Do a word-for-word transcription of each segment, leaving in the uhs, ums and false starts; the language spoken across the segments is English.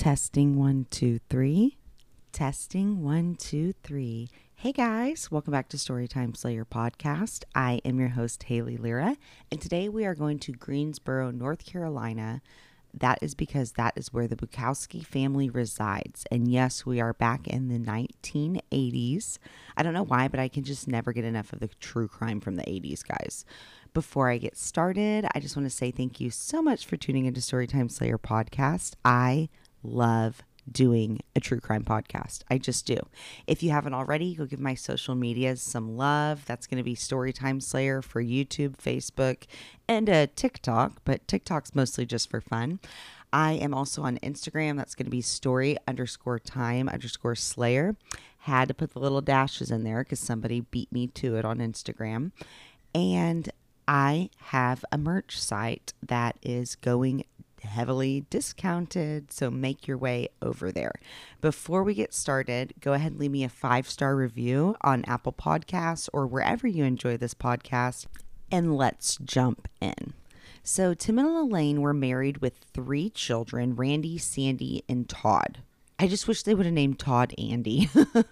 Testing one, two, three. Testing one, two, three. Hey guys, welcome back to Storytime Slayer podcast. I am your host, Haley Lyra, and today we are going to Greensboro, North Carolina. That is because that is where the Bukowski family resides. And yes, we are back in the nineteen eighties. I don't know why, but I can just never get enough of the true crime from the eighties, guys. Before I get started, I just want to say thank you so much for tuning into Storytime Slayer podcast. I love doing a true crime podcast. I just do. If you haven't already, go give my social medias some love. That's going to be Storytime Slayer for YouTube, Facebook, and a TikTok, but TikTok's mostly just for fun. I am also on Instagram. That's going to be story underscore time underscore slayer. Had to put the little dashes in there because somebody beat me to it on Instagram. And I have a merch site that is going heavily discounted, so make your way over there. Before we get started, go ahead and leave me a five-star review on Apple Podcasts or wherever you enjoy this podcast, and let's jump in. So Tim and Elaine were married with three children, Randy, Sandy, and Todd. I just wish they would have named Todd Andy.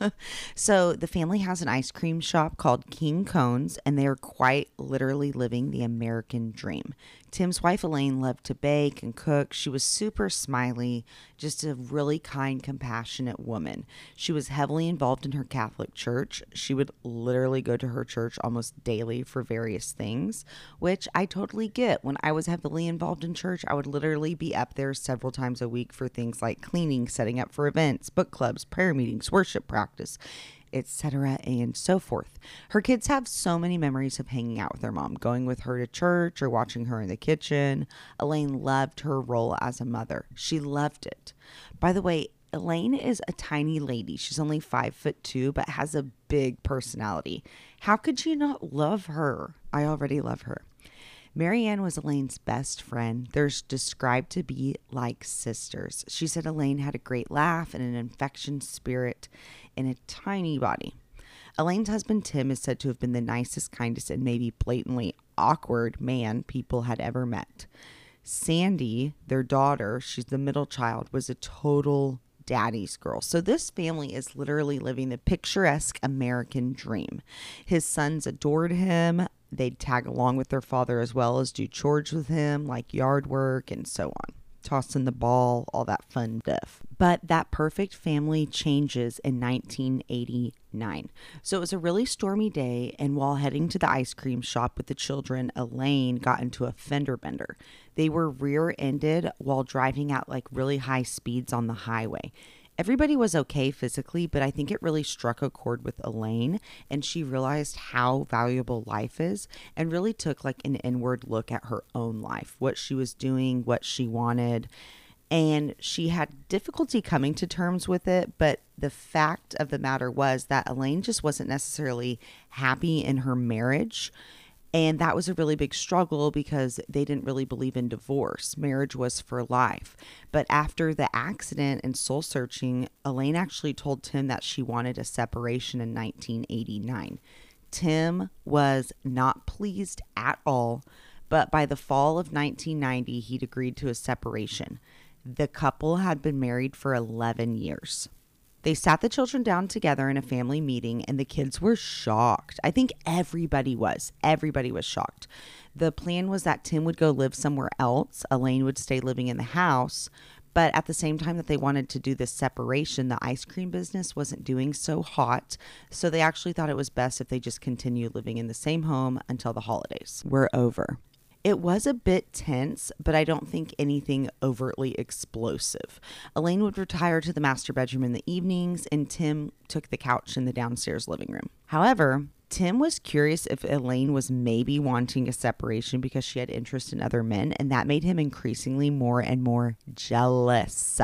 So the family has an ice cream shop called King Cones, and they are quite literally living the American dream. Tim's wife, Elaine, loved to bake and cook. She was super smiley, just a really kind, compassionate woman. She was heavily involved in her Catholic church. She would literally go to her church almost daily for various things, which I totally get. When I was heavily involved in church, I would literally be up there several times a week for things like cleaning, setting up for events, book clubs, prayer meetings, worship practice, et cetera, and so forth. Her kids have so many memories of hanging out with their mom, going with her to church or watching her in the kitchen. Elaine loved her role as a mother. She loved it. By the way, Elaine is a tiny lady. She's only five foot two, but has a big personality. How could you not love her? I already love her. Marianne was Elaine's best friend. They're described to be like sisters. She said Elaine had a great laugh and an infectious spirit in a tiny body. Elaine's husband, Tim, is said to have been the nicest, kindest, and maybe blatantly awkward man people had ever met. Sandy, their daughter, she's the middle child, was a total daddy's girl. So this family is literally living the picturesque American dream. His sons adored him. They'd tag along with their father as well as do chores with him, like yard work and so on. Tossing the ball, all that fun stuff. But that perfect family changes in nineteen eighty-nine. So it was a really stormy day, and while heading to the ice cream shop with the children, Elaine got into a fender bender. They were rear-ended while driving at like really high speeds on the highway. Everybody was okay physically, but I think it really struck a chord with Elaine, and she realized how valuable life is and really took like an inward look at her own life, what she was doing, what she wanted. And she had difficulty coming to terms with it, but the fact of the matter was that Elaine just wasn't necessarily happy in her marriage. And that was a really big struggle because they didn't really believe in divorce. Marriage was for life. But after the accident and soul searching, Elaine actually told Tim that she wanted a separation in nineteen eighty-nine. Tim was not pleased at all, but by the fall of nineteen ninety, he'd agreed to a separation. The couple had been married for eleven years. They sat the children down together in a family meeting, and the kids were shocked. I think everybody was. Everybody was shocked. The plan was that Tim would go live somewhere else. Elaine would stay living in the house. But at the same time that they wanted to do this separation, the ice cream business wasn't doing so hot. So they actually thought it was best if they just continued living in the same home until the holidays were over. It was a bit tense, but I don't think anything overtly explosive. Elaine would retire to the master bedroom in the evenings, and Tim took the couch in the downstairs living room. However, Tim was curious if Elaine was maybe wanting a separation because she had interest in other men, and that made him increasingly more and more jealous.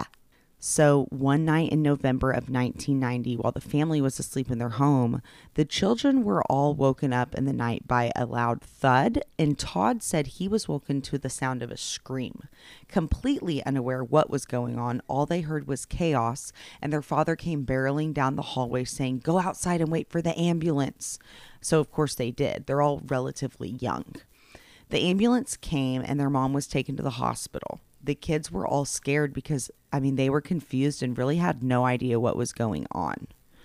So one night in November of nineteen ninety, while the family was asleep in their home, the children were all woken up in the night by a loud thud, and Todd said he was woken to the sound of a scream. Completely unaware what was going on, all they heard was chaos, and their father came barreling down the hallway saying, "Go outside and wait for the ambulance." So of course they did. They're all relatively young. The ambulance came and their mom was taken to the hospital. the kids were all scared because, I mean, they were confused and really had no idea what was going on.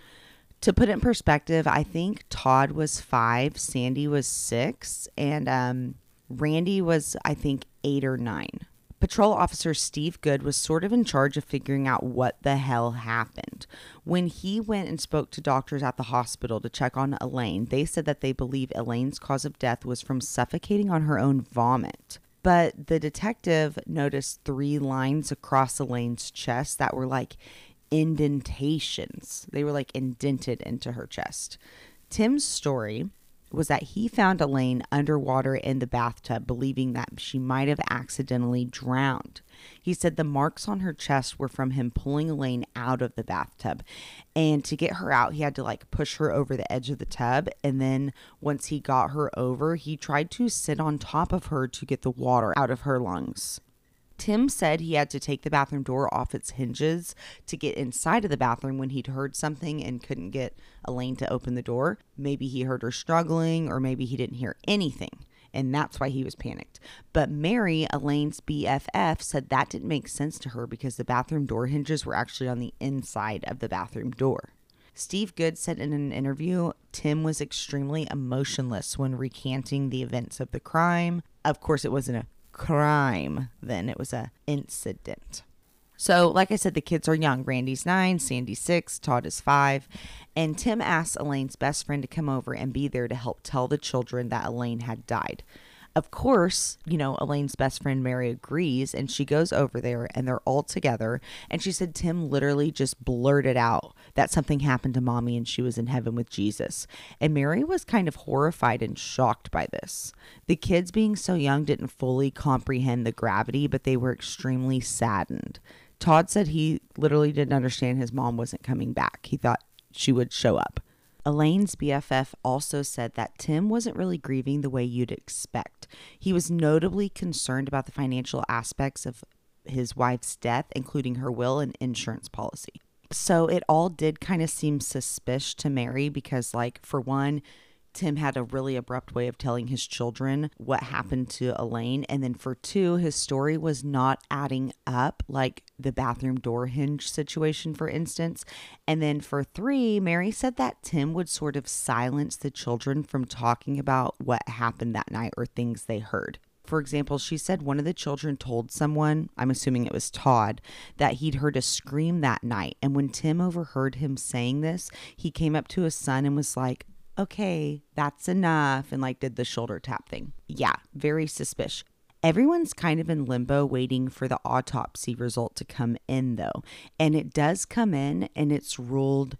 To put it in perspective, I think Todd was five, Sandy was six, and um, Randy was, I think, eight or nine. Patrol officer Steve Good was sort of in charge of figuring out what the hell happened. When he went and spoke to doctors at the hospital to check on Elaine, they said that they believe Elaine's cause of death was from suffocating on her own vomit. But the detective noticed three lines across Elaine's chest that were like indentations. They were like indented into her chest. Tim's story was that he found Elaine underwater in the bathtub, believing that she might have accidentally drowned. He said the marks on her chest were from him pulling Elaine out of the bathtub. And to get her out, he had to like push her over the edge of the tub. And then once he got her over, he tried to sit on top of her to get the water out of her lungs. Tim said he had to take the bathroom door off its hinges to get inside of the bathroom when he'd heard something and couldn't get Elaine to open the door. Maybe he heard her struggling, or maybe he didn't hear anything, and that's why he was panicked. But Mary, Elaine's B F F, said that didn't make sense to her because the bathroom door hinges were actually on the inside of the bathroom door. Steve Good said in an interview, Tim was extremely emotionless when recanting the events of the crime. Of course, it wasn't a crime then, it was a incident. So like I said, the kids are young. Randy's nine, Sandy's six, Todd is five, and Tim asked Elaine's best friend to come over and be there to help tell the children that Elaine had died. Of course, you know, Elaine's best friend Mary agrees, and she goes over there and they're all together. And she said Tim literally just blurted out that something happened to mommy and she was in heaven with Jesus. And Mary was kind of horrified and shocked by this. The kids, being so young, didn't fully comprehend the gravity, but they were extremely saddened. Todd said he literally didn't understand his mom wasn't coming back. He thought she would show up. Elaine's B F F also said that Tim wasn't really grieving the way you'd expect. He was notably concerned about the financial aspects of his wife's death, including her will and insurance policy. So it all did kind of seem suspicious to Mary because, like, for one, Tim had a really abrupt way of telling his children what happened to Elaine. And then for two, his story was not adding up, like the bathroom door hinge situation, for instance. And then for three, Mary said that Tim would sort of silence the children from talking about what happened that night or things they heard. For example, she said one of the children told someone, I'm assuming it was Todd, that he'd heard a scream that night. And when Tim overheard him saying this, he came up to his son and was like, okay, that's enough, and like did the shoulder tap thing. Yeah, very suspicious. Everyone's kind of in limbo waiting for the autopsy result to come in though. And it does come in and it's ruled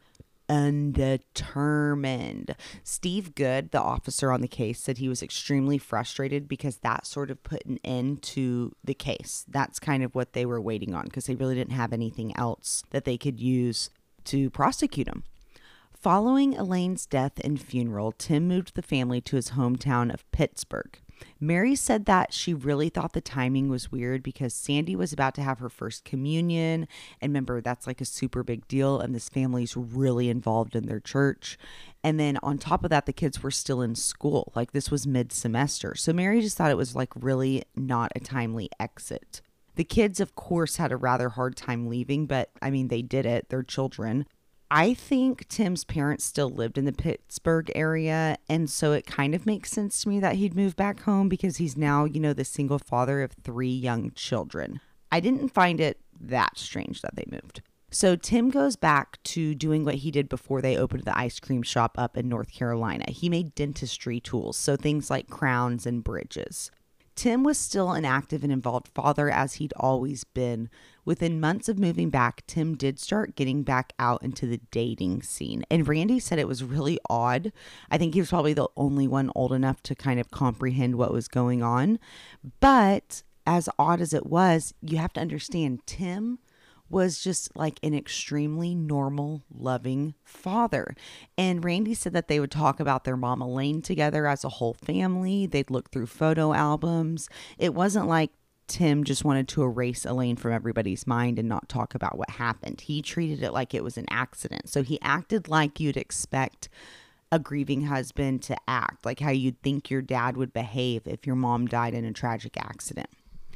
undetermined. Steve Good, the officer on the case, said he was extremely frustrated because that sort of put an end to the case. That's kind of what they were waiting on because they really didn't have anything else that they could use to prosecute him. Following Elaine's death and funeral, Tim moved the family to his hometown of Pittsburgh. Mary said that she really thought the timing was weird because Sandy was about to have her first communion. And remember, that's like a super big deal. And this family's really involved in their church. And then on top of that, the kids were still in school. Like this was mid-semester. So Mary just thought it was like really not a timely exit. The kids, of course, had a rather hard time leaving, but I mean, they did it. They're children. I think Tim's parents still lived in the Pittsburgh area, and so it kind of makes sense to me that he'd move back home because he's now, you know, the single father of three young children. I didn't find it that strange that they moved. So Tim goes back to doing what he did before they opened the ice cream shop up in North Carolina. He made dentistry tools, so things like crowns and bridges. Tim was still an active and involved father as he'd always been. Within months of moving back, Tim did start getting back out into the dating scene. And Randy said it was really odd. I think he was probably the only one old enough to kind of comprehend what was going on. But as odd as it was, you have to understand, Tim was just like an extremely normal, loving father. And Randy said that they would talk about their mom Elaine together as a whole family. They'd look through photo albums. It wasn't like Tim just wanted to erase Elaine from everybody's mind and not talk about what happened. He treated it like it was an accident. So he acted like you'd expect a grieving husband to act, like how you'd think your dad would behave if your mom died in a tragic accident.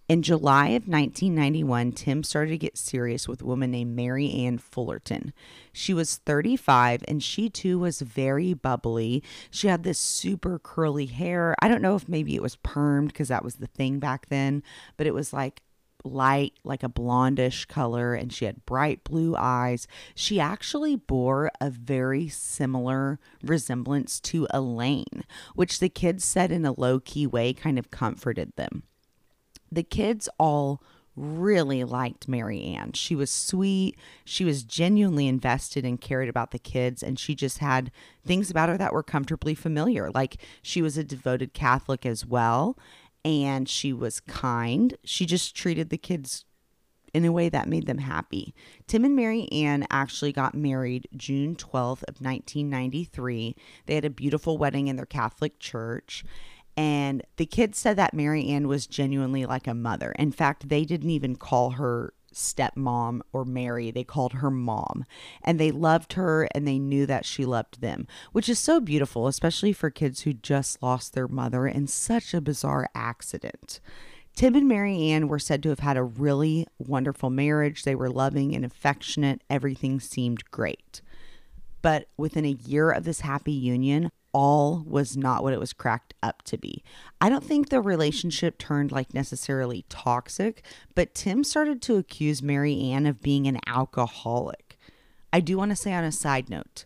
In July of nineteen ninety-one, Tim started to get serious with a woman named Mary Ann Fullerton. She was thirty-five, and she too was very bubbly. She had this super curly hair. I don't know if maybe it was permed because that was the thing back then, but it was like light, like a blondish color, and she had bright blue eyes. She actually bore a very similar resemblance to Elaine, which the kids said in a low-key way kind of comforted them. The kids all really liked Mary Ann. She was sweet. She was genuinely invested and cared about the kids. And she just had things about her that were comfortably familiar. Like she was a devoted Catholic as well. And she was kind. She just treated the kids in a way that made them happy. Tim and Mary Ann actually got married June twelfth of nineteen ninety-three. They had a beautiful wedding in their Catholic church. And the kids said that Mary Ann was genuinely like a mother. In fact, they didn't even call her stepmom or Mary. They called her mom. And they loved her and they knew that she loved them, which is so beautiful, especially for kids who just lost their mother in such a bizarre accident. Tim and Mary Ann were said to have had a really wonderful marriage. They were loving and affectionate. Everything seemed great. But within a year of this happy union, all was not what it was cracked up to be. I don't think the relationship turned like necessarily toxic, but Tim started to accuse Mary Ann of being an alcoholic. I do want to say on a side note,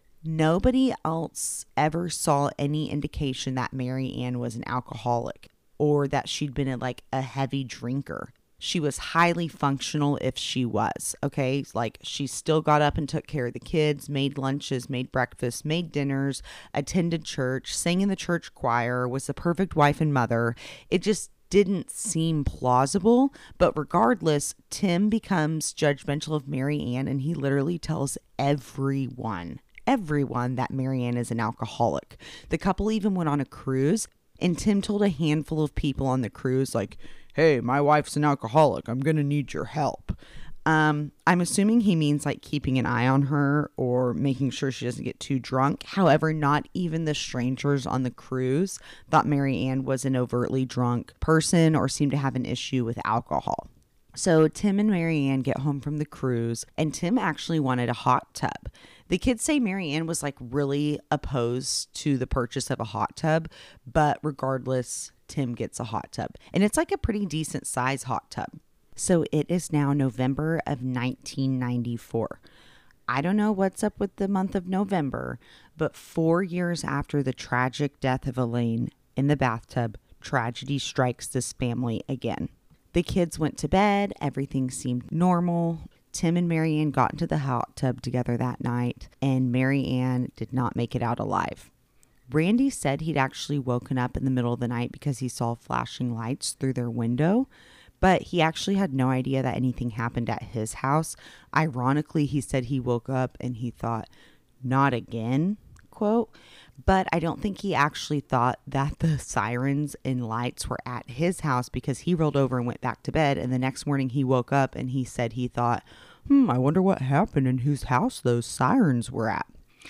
nobody else ever saw any indication that Mary Ann was an alcoholic or that she'd been a, like a heavy drinker. She was highly functional if she was, okay? Like she still got up and took care of the kids, made lunches, made breakfast, made dinners, attended church, sang in the church choir, was the perfect wife and mother. It just didn't seem plausible, but regardless, Tim becomes judgmental of Mary Ann and he literally tells everyone, everyone that Mary Ann is an alcoholic. The couple even went on a cruise and Tim told a handful of people on the cruise like, hey, my wife's an alcoholic. I'm going to need your help. Um, I'm assuming he means like keeping an eye on her or making sure she doesn't get too drunk. However, not even the strangers on the cruise thought Mary Ann was an overtly drunk person or seemed to have an issue with alcohol. So Tim and Mary Ann get home from the cruise and Tim actually wanted a hot tub. The kids say Mary Ann was like really opposed to the purchase of a hot tub, but regardless, Tim gets a hot tub and it's like a pretty decent size hot tub. So it is now November of nineteen ninety-four. I don't know what's up with the month of November, but four years after the tragic death of Elaine in the bathtub, tragedy strikes this family again. The kids went to bed. Everything seemed normal. Tim and Mary Ann got into the hot tub together that night, and Mary Ann did not make it out alive. Randy said he'd actually woken up in the middle of the night because he saw flashing lights through their window, but he actually had no idea that anything happened at his house. Ironically, he said he woke up and he thought, not again, quote. But I don't think he actually thought that the sirens and lights were at his house because he rolled over and went back to bed. And the next morning he woke up and he said he thought, hmm, I wonder what happened and whose house those sirens were at.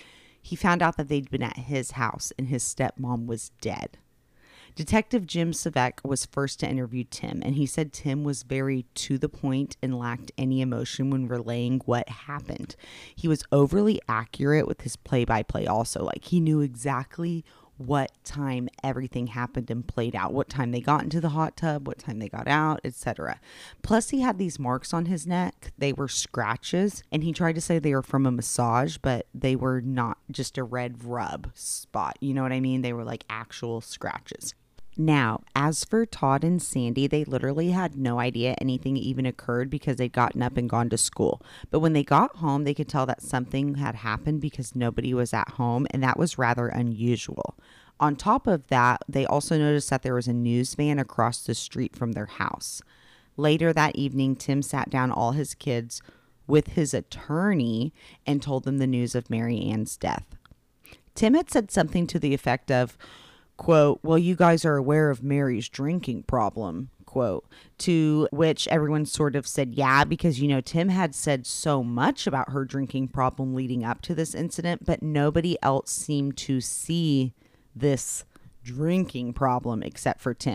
He found out that they'd been at his house and his stepmom was dead. Detective Jim Savek was first to interview Tim, and he said Tim was very to the point and lacked any emotion when relaying what happened. He was overly accurate with his play-by-play also. Like, he knew exactly what time everything happened and played out, what time they got into the hot tub, what time they got out, et cetera. Plus, he had these marks on his neck. They were scratches, and he tried to say they were from a massage, but they were not just a red rub spot. You know what I mean? They were like actual scratches. Now, as for Todd and Sandy, they literally had no idea anything even occurred because they'd gotten up and gone to school. But when they got home, they could tell that something had happened because nobody was at home, and that was rather unusual. On top of that, they also noticed that there was a news van across the street from their house. Later that evening, Tim sat down all his kids with his attorney and told them the news of Mary Ann's death. Tim had said something to the effect of, quote, well, you guys are aware of Mary's drinking problem, quote, to which everyone sort of said, yeah, because, you know, Tim had said so much about her drinking problem leading up to this incident, but nobody else seemed to see this drinking problem except for Tim.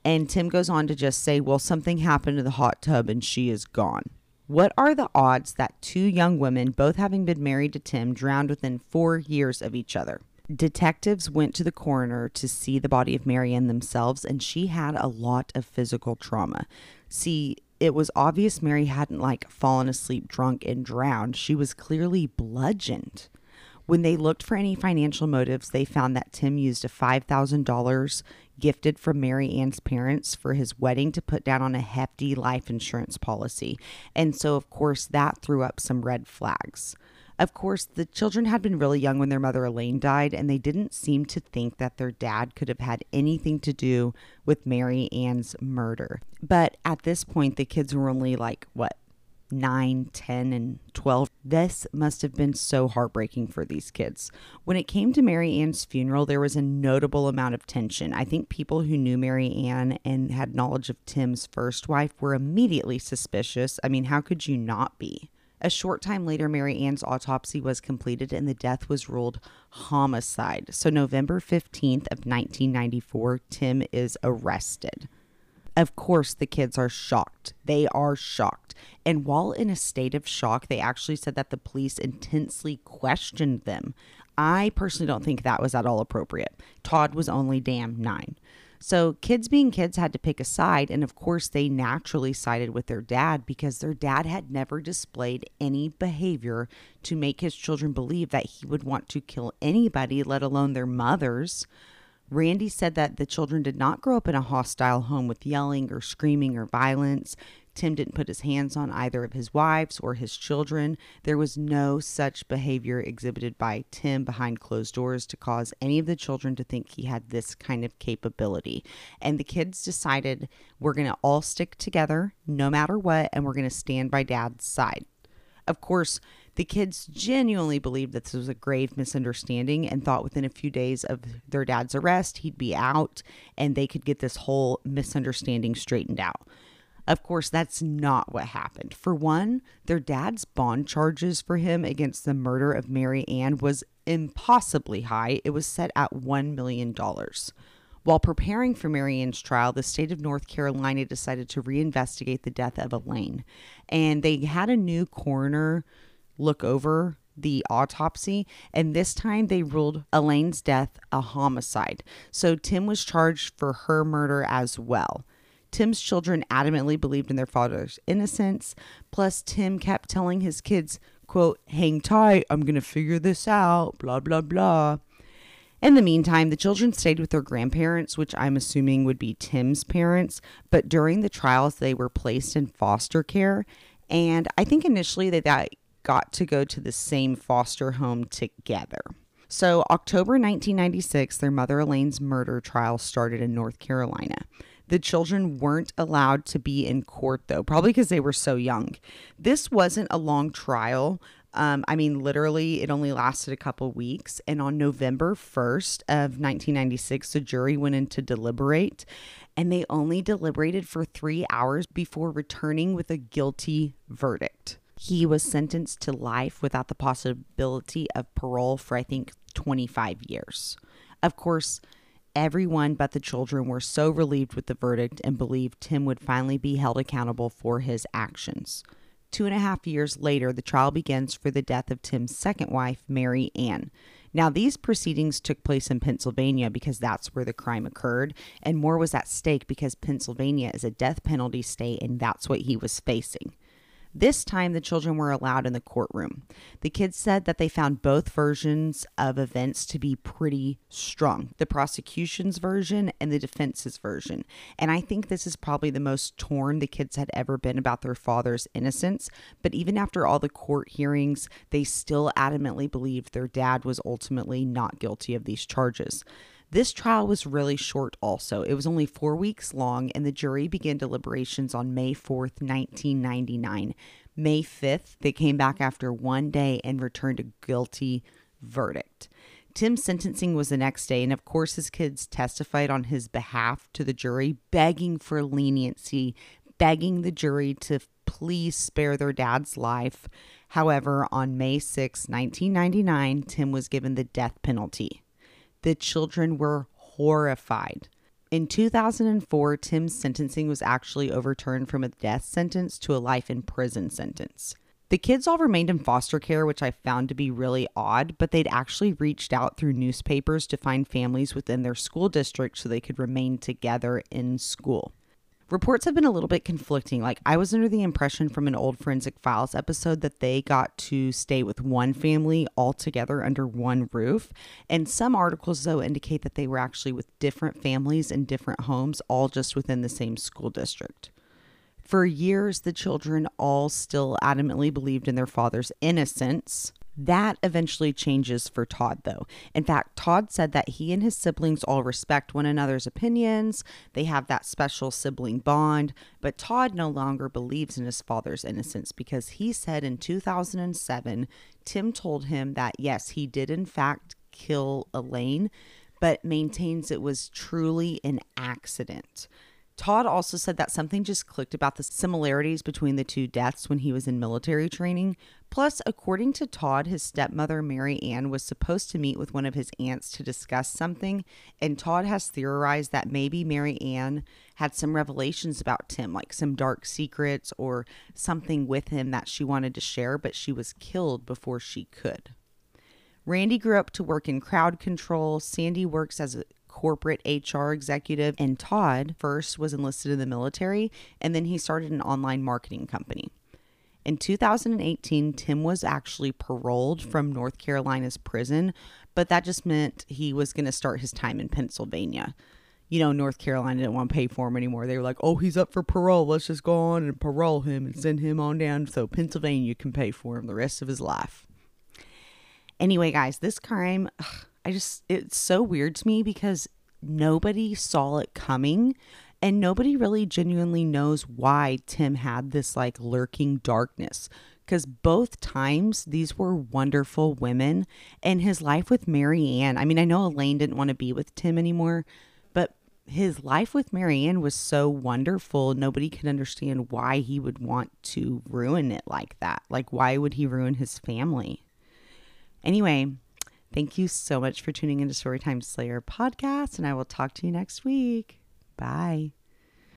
And Tim goes on to just say, well, something happened to the hot tub and she is gone. What are the odds that two young women, both having been married to Tim, drowned within four years of each other? Detectives went to the coroner to see the body of Mary Ann themselves, and she had a lot of physical trauma. See, it was obvious Mary hadn't like fallen asleep drunk and drowned. She was clearly bludgeoned. When they looked for any financial motives, they found that Tim used a five thousand dollars gifted from Mary Ann's parents for his wedding to put down on a hefty life insurance policy. And so, of course, that threw up some red flags. Of course, the children had been really young when their mother Elaine died, and they didn't seem to think that their dad could have had anything to do with Mary Ann's murder. But at this point, the kids were only like, what, nine, ten, and twelve. This must have been so heartbreaking for these kids. When it came to Mary Ann's funeral, there was a notable amount of tension. I think people who knew Mary Ann and had knowledge of Tim's first wife were immediately suspicious. I mean, how could you not be? A short time later, Mary Ann's autopsy was completed and the death was ruled homicide. So November fifteenth of nineteen ninety-four, Tim is arrested. Of course, the kids are shocked. They are shocked. And while in a state of shock, they actually said that the police intensely questioned them. I personally don't think that was at all appropriate. Todd was only damn nine. So kids being kids had to pick a side, and of course they naturally sided with their dad because their dad had never displayed any behavior to make his children believe that he would want to kill anybody, let alone their mothers. Randy said that the children did not grow up in a hostile home with yelling or screaming or violence. Tim didn't put his hands on either of his wives or his children. There was no such behavior exhibited by Tim behind closed doors to cause any of the children to think he had this kind of capability. And the kids decided, we're going to all stick together no matter what, and we're going to stand by Dad's side. Of course, the kids genuinely believed that this was a grave misunderstanding and thought within a few days of their dad's arrest, he'd be out and they could get this whole misunderstanding straightened out. Of course, that's not what happened. For one, their dad's bond charges for him against the murder of Mary Ann was impossibly high. It was set at one million dollars. While preparing for Mary Ann's trial, the state of North Carolina decided to reinvestigate the death of Elaine. And they had a new coroner look over the autopsy, and this time they ruled Elaine's death a homicide. So Tim was charged for her murder as well. Tim's children adamantly believed in their father's innocence. Plus, Tim kept telling his kids, quote, hang tight, I'm going to figure this out, blah, blah, blah. In the meantime, the children stayed with their grandparents, which I'm assuming would be Tim's parents. But during the trials, they were placed in foster care. And I think initially they got to go to the same foster home together. So October nineteen ninety-six, their mother Elaine's murder trial started in North Carolina. The children weren't allowed to be in court, though, probably because they were so young. This wasn't a long trial. Um, I mean, literally, it only lasted a couple weeks. And on November first of nineteen ninety-six, the jury went in to deliberate, and they only deliberated for three hours before returning with a guilty verdict. He was sentenced to life without the possibility of parole for, I think, twenty-five years. Of course, everyone but the children were so relieved with the verdict and believed Tim would finally be held accountable for his actions. Two and a half years later, the trial begins for the death of Tim's second wife, Mary Ann. Now, these proceedings took place in Pennsylvania because that's where the crime occurred, and more was at stake because Pennsylvania is a death penalty state, and that's what he was facing. This time, the children were allowed in the courtroom. The kids said that they found both versions of events to be pretty strong, the prosecution's version and the defense's version. And I think this is probably the most torn the kids had ever been about their father's innocence. But even after all the court hearings, they still adamantly believed their dad was ultimately not guilty of these charges. This trial was really short also. It was only four weeks long, and the jury began deliberations on May fourth, nineteen ninety-nine. May fifth, they came back after one day and returned a guilty verdict. Tim's sentencing was the next day, and of course his kids testified on his behalf to the jury, begging for leniency, begging the jury to please spare their dad's life. However, on May sixth, nineteen ninety-nine, Tim was given the death penalty. The children were horrified. In two thousand four, Tim's sentencing was actually overturned from a death sentence to a life in prison sentence. The kids all remained in foster care, which I found to be really odd, but they'd actually reached out through newspapers to find families within their school district so they could remain together in school. Reports have been a little bit conflicting. Like, I was under the impression from an old Forensic Files episode that they got to stay with one family all together under one roof. And some articles, though, indicate that they were actually with different families in different homes, all just within the same school district. For years, the children all still adamantly believed in their father's innocence. That eventually changes for Todd, though. In fact, Todd said that he and his siblings all respect one another's opinions. They have that special sibling bond. But Todd no longer believes in his father's innocence because he said in two thousand seven, Tim told him that, yes, he did in fact kill Elaine, but maintains it was truly an accident. Todd also said that something just clicked about the similarities between the two deaths when he was in military training. Plus, according to Todd, his stepmother, Mary Ann, was supposed to meet with one of his aunts to discuss something. And Todd has theorized that maybe Mary Ann had some revelations about Tim, like some dark secrets or something with him that she wanted to share, but she was killed before she could. Randy grew up to work in crowd control. Sandy works as a corporate H R executive, and Todd first was enlisted in the military, and then he started an online marketing company. In two thousand eighteen, Tim was actually paroled from North Carolina's prison, but that just meant he was going to start his time in Pennsylvania. You know, North Carolina didn't want to pay for him anymore. They were like, oh, he's up for parole. Let's just go on and parole him and send him on down so Pennsylvania can pay for him the rest of his life. Anyway, guys, this crime, ugh, I just, it's so weird to me because nobody saw it coming and nobody really genuinely knows why Tim had this like lurking darkness. Because both times these were wonderful women, and his life with Mary Ann, I mean, I know Elaine didn't want to be with Tim anymore, but his life with Mary Ann was so wonderful. Nobody could understand why he would want to ruin it like that. Like, why would he ruin his family? Anyway, thank you so much for tuning into Storytime Slayer podcast, and I will talk to you next week. Bye.